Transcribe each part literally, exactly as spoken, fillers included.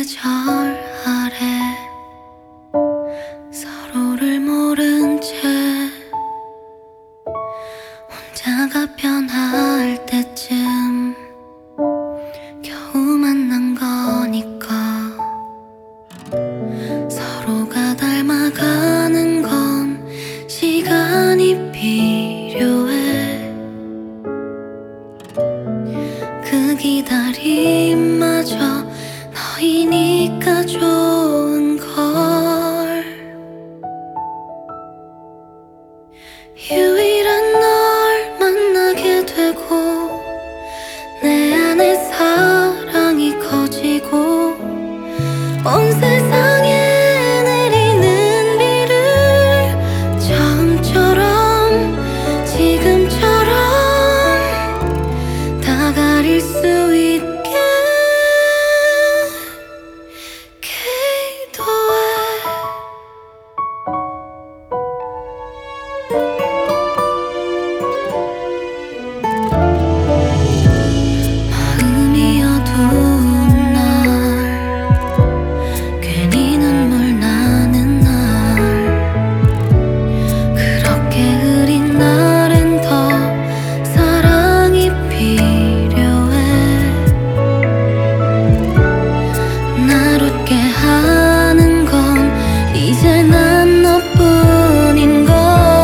계절 아래 서로를 모른 채 혼자가 변할 때쯤 겨우 만난 거니까 서로가 닮아가는 건 시간이 필요해. 그 기다림마저 너이니까 좋은 걸. 유일한 널 만나게 되고 내 안에 사랑이 커지고 온 세상에 내리는 비를 처음처럼 지금처럼 다 가릴 수 있게 기도해. 마음이 어두운 날 괜히 눈물 나는 날 그렇게 흐린 날엔 더 사랑이 필요해. 날 웃게 하는 건 이제 난 너뿐인 걸.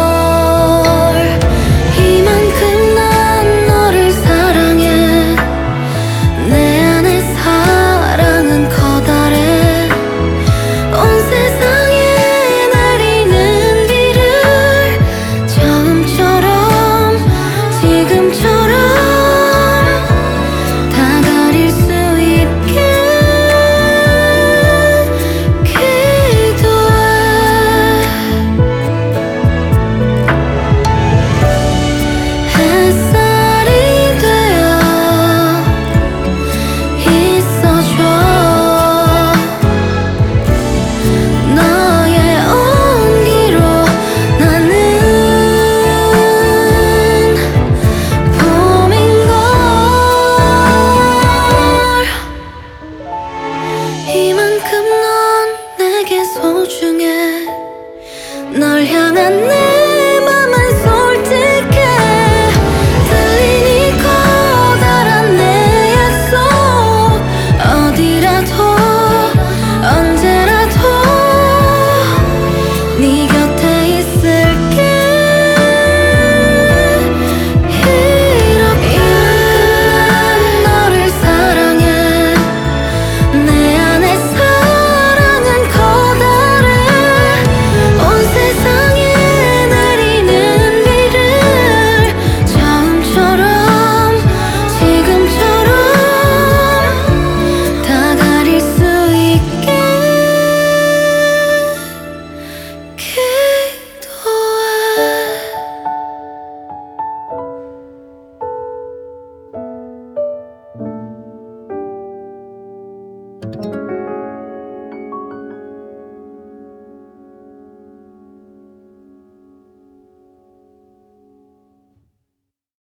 이만큼 난 너를 사랑해. 내 안에 사랑은 커다래. 온 세상에 내리는 비를 처음처럼 지금처럼 다 가릴 수 있게 기도해. 햇살이 되어 있어줘. 너의 온기로 나는 봄인걸. 이만큼 넌 내게 소중해. 널 향한 내 맘은 솔직해. 들린 이 커다란 내 약속 어디라도 언제라도 네 곁에 있을게. 이렇게 너를 사랑해. 내 안에 사랑은 커다래. 온 세상에 내리는 비를 처음처럼 지금처럼 다 가릴 수 있게 기도해.